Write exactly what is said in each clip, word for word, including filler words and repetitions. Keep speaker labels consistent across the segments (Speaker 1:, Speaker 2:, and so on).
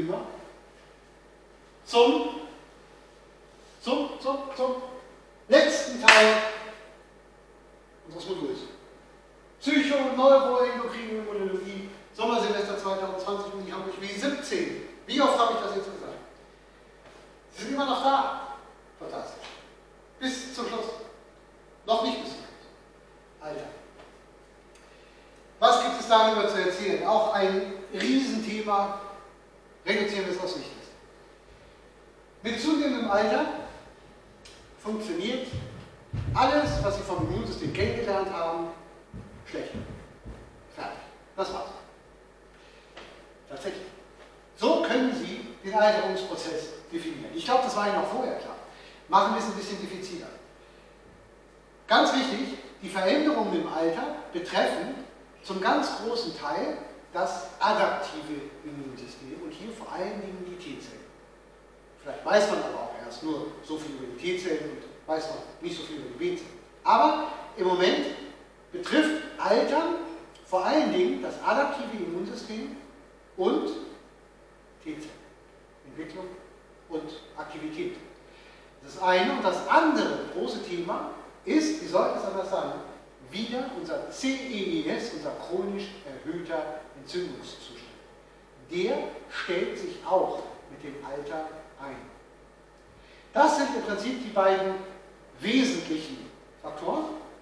Speaker 1: über zum, zum, zum, zum letzten Teil unseres Moduls. Psycho-, Neuroendokrine Immunologie, Sommersemester zweitausendzwanzig und ich habe euch W siebzehn. Wie oft habe ich das jetzt gesagt? Sie sind immer noch da. Fantastisch. Bis zum Schluss. Noch nicht bis zum Schluss. Alter. Was gibt es darüber zu erzählen? Auch ein Riesenthema. Reduzieren wir es aufs Wichtigste. Mit zunehmendem Alter funktioniert alles, was Sie vom Immunsystem kennengelernt haben, schlechter. Fertig. Das war's. Tatsächlich. So können Sie den Alterungsprozess definieren. Ich glaube, das war Ihnen auch vorher klar. Machen wir es ein bisschen diffiziler. Ganz wichtig, die Veränderungen im Alter betreffen zum ganz großen Teil das adaptive Immunsystem und hier vor allen Dingen die T-Zellen. Vielleicht weiß man aber auch erst nur so viel über die T-Zellen und weiß noch nicht so viel über die B-Zellen. Aber im Moment betrifft Altern vor allen Dingen das adaptive Immunsystem und T-Zellen. Entwicklung und Aktivität. Das eine und das andere große Thema ist, wie soll es anders sein, wieder unser C E E S, unser chronisch erhöhter Entzündungszustand. Der stellt sich auch mit dem Alter ein. Das sind im Prinzip die beiden wesentlichen Faktoren,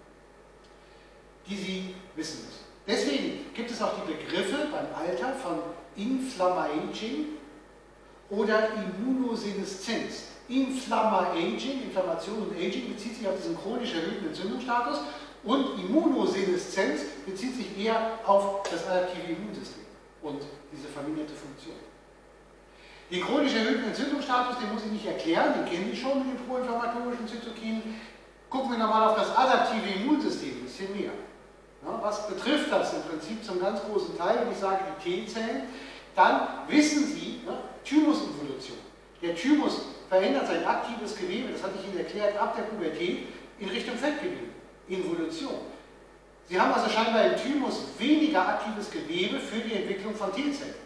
Speaker 1: die Sie wissen müssen. Deswegen gibt es auch die Begriffe beim Alter von Inflammaging oder Immunoseneszenz. Inflammaging, Inflammation und Aging bezieht sich auf diesen chronisch erhöhten Entzündungsstatus und Immunoseneszenz bezieht sich eher auf das adaptive Immunsystem und diese verminderte Funktion. Den chronisch erhöhten Entzündungsstatus, den muss ich nicht erklären, den kennen Sie schon mit den proinflammatorischen Zytokinen. Gucken wir nochmal auf das adaptive Immunsystem, ein bisschen mehr. Ja, was betrifft das im Prinzip zum ganz großen Teil, wenn ich sage die T-Zellen, dann wissen Sie, ne, Thymusinvolution. Der Thymus verändert sein aktives Gewebe, das hatte ich Ihnen erklärt, ab der Pubertät in Richtung Fettgewebe. Involution. Sie haben also scheinbar im Thymus weniger aktives Gewebe für die Entwicklung von T-Zellen.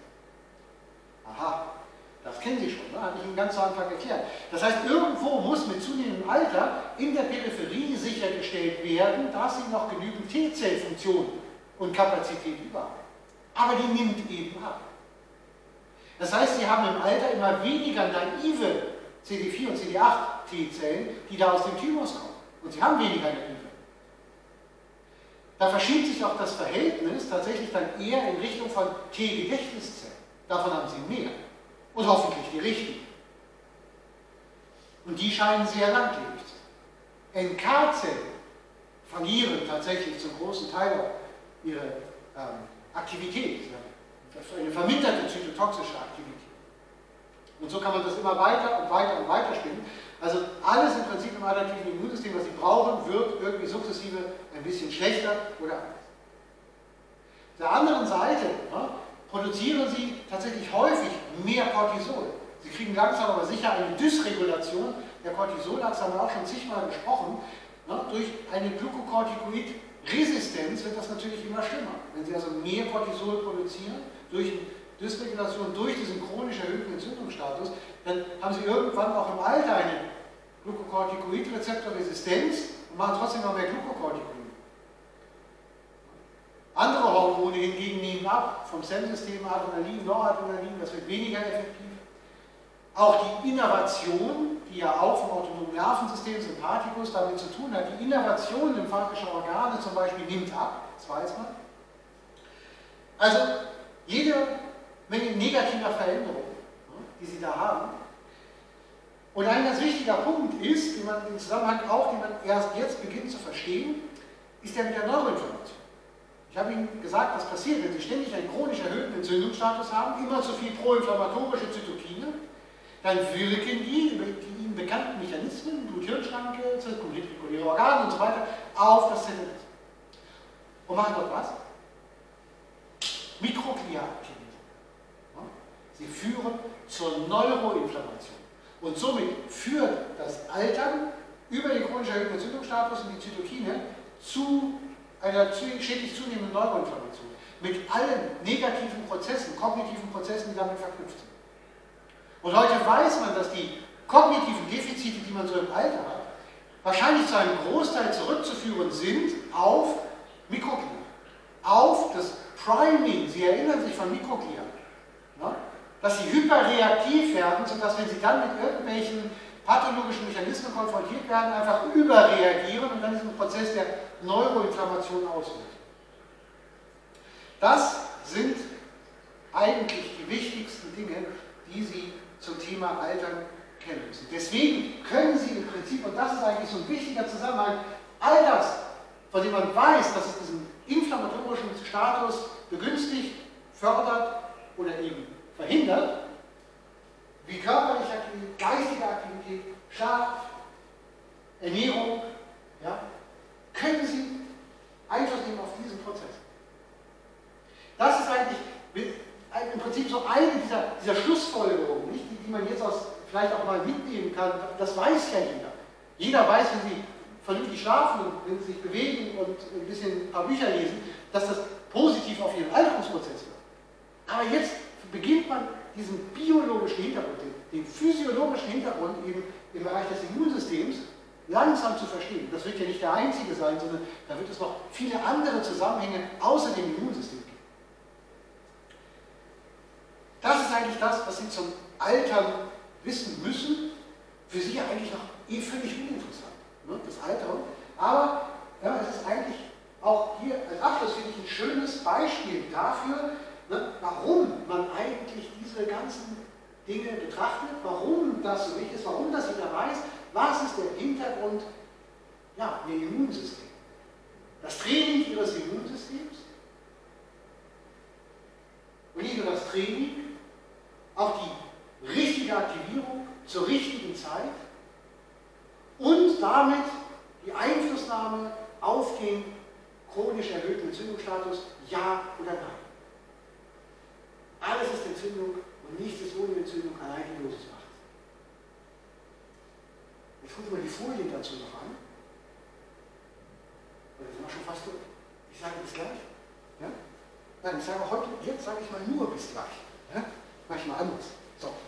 Speaker 1: Aha, das kennen Sie schon, ne? Hatte ich Ihnen ganz zu Anfang erklärt. Das heißt, irgendwo muss mit zunehmendem Alter in der Peripherie sichergestellt werden, dass Sie noch genügend T-Zellfunktion und Kapazität über haben. Aber die nimmt eben ab. Das heißt, Sie haben im Alter immer weniger naive C D vier und C D acht T-Zellen, die da aus dem Thymus kommen. Und Sie haben weniger naive. Da verschiebt sich auch das Verhältnis tatsächlich dann eher in Richtung von T-Gedächtniszellen. Davon haben Sie mehr. Und hoffentlich die richtigen. Und die scheinen sehr langlebig zu sein. N K-Zellen verlieren tatsächlich zum großen Teil auch ihre ähm, Aktivität. Eine verminderte zytotoxische Aktivität. Und so kann man das immer weiter und weiter und weiter spielen. Also alles im Prinzip im adaptiven Immunsystem, was Sie brauchen, wird irgendwie sukzessive ein bisschen schlechter oder anders. Auf der anderen Seite ja, produzieren Sie tatsächlich häufig mehr Cortisol. Sie kriegen langsam aber sicher eine Dysregulation der Cortisolachse, haben wir auch schon zigmal gesprochen. Ja, durch eine Glucocorticoid-Resistenz wird das natürlich immer schlimmer. Wenn Sie also mehr Cortisol produzieren, durch Dysregulation, durch diesen chronisch erhöhten Entzündungsstatus, dann haben Sie irgendwann auch im Alter eine Glucocorticoid-Rezeptorresistenz und machen trotzdem noch mehr Glucocorticoid. Andere Hormone hingegen nehmen ab, vom Zellsystem Adrenalin, Noradrenalin, das wird weniger effektiv. Auch die Innervation, die ja auch vom autonomen Nervensystem, Sympathikus, damit zu tun hat, die Innervation lymphatischer Organe zum Beispiel nimmt ab, das weiß man. Also jede Menge negativer Veränderungen, die Sie da haben. Und ein ganz wichtiger Punkt ist, den man im Zusammenhang auch, den man erst jetzt beginnt zu verstehen, ist der mit der Neuroinflammation. Ich habe Ihnen gesagt, was passiert, wenn Sie ständig einen chronisch erhöhten Entzündungsstatus haben, immer zu viel proinflammatorische Zytokine, dann wirken die über die Ihnen bekannten Mechanismen, Blut-Hirn-Schranke, zirkulierende Organe und so weiter, auf das Zellnetz. Und machen dort was? Mikrogliaaktivität. Sie führen zur Neuroinflammation. Und somit führt das Altern über den chronisch erhöhten Entzündungsstatus und die Zytokine zu einer schädlich zunehmenden Neuroinflammation. Mit allen negativen Prozessen, kognitiven Prozessen, die damit verknüpft sind. Und heute weiß man, dass die kognitiven Defizite, die man so im Alter hat, wahrscheinlich zu einem Großteil zurückzuführen sind auf Mikroglia, auf das Priming. Sie erinnern sich von Mikroglia, ja? Dass sie hyperreaktiv werden, sodass, wenn sie dann mit irgendwelchen pathologischen Mechanismen konfrontiert werden, einfach überreagieren und dann diesen Prozess der Neuroinflammation auslösen. Das sind eigentlich die wichtigsten Dinge, die Sie zum Thema Altern kennen müssen. Deswegen können Sie im Prinzip, und das ist eigentlich so ein wichtiger Zusammenhang, all das, von dem man weiß, dass es diesen inflammatorischen Status begünstigt, fördert oder eben verhindert, wie körperliche Aktivität, geistige Aktivität, Schlaf, Ernährung, ja, können Sie Einfluss nehmen auf diesen Prozess. Das ist eigentlich im Prinzip so eine dieser, dieser Schlussfolgerungen, nicht, die, die man jetzt aus, vielleicht auch mal mitnehmen kann. Das weiß ja jeder. Jeder weiß, wenn Sie vernünftig schlafen und wenn Sie sich bewegen und ein bisschen ein paar Bücher lesen, dass das positiv auf Ihren Alterungsprozess wirkt. Aber jetzt beginnt man diesen biologischen Hintergrund, den, den physiologischen Hintergrund eben im Bereich des Immunsystems langsam zu verstehen. Das wird ja nicht der einzige sein, sondern da wird es noch viele andere Zusammenhänge außer dem Immunsystem geben. Das ist eigentlich das, was Sie zum Altern wissen müssen. Für Sie ja eigentlich noch eh völlig uninteressant, ne, das Altern. Aber ja, es ist eigentlich auch hier als Abschluss, finde ich, ein schönes Beispiel dafür, ne, warum man eigentlich diese ganzen Dinge betrachtet, warum das so wichtig ist, warum das jeder weiß, was ist der Hintergrund, ja, Ihr Immunsystem. Das Training Ihres Immunsystems und nicht nur das Training, auch die richtige Aktivierung zur richtigen Zeit und damit die Einflussnahme auf den chronisch erhöhten Entzündungsstatus, ja oder nein. Alles ist Entzündung und nichts ist ohne Entzündung, allein die Dosis macht. Jetzt gucken wir die Folien dazu noch an. Oder sind wir schon fast durch? Ich sage bis gleich. Ja? Nein, ich sage heute, jetzt sage ich mal nur bis gleich. Ja? Mach ich mal anders. So.